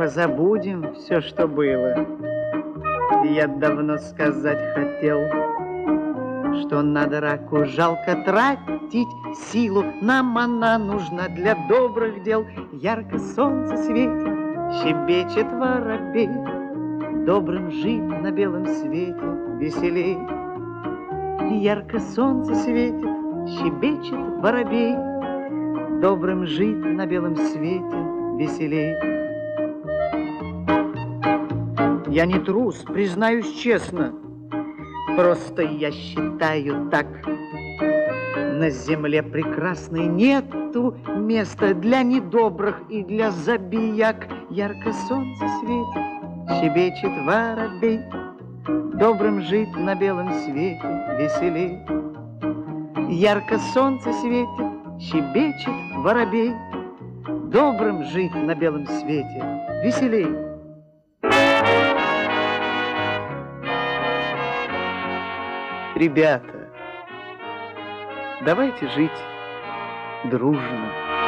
забудем все, что было. Я давно сказать хотел, что на драку жалко тратить силу. Нам она нужна для добрых дел. Ярко солнце светит, щебечет воробей. Добрым жить на белом свете веселей. Ярко солнце светит, щебечет воробей. Добрым жить на белом свете веселей. Я не трус, признаюсь честно, просто я считаю так. На земле прекрасной нету места для недобрых и для забияк. Ярко солнце светит, щебечет воробей. Добрым жить на белом свете веселей. Ярко солнце светит, щебечет воробей. Добрым жить на белом свете веселей. Ребята, давайте жить дружно.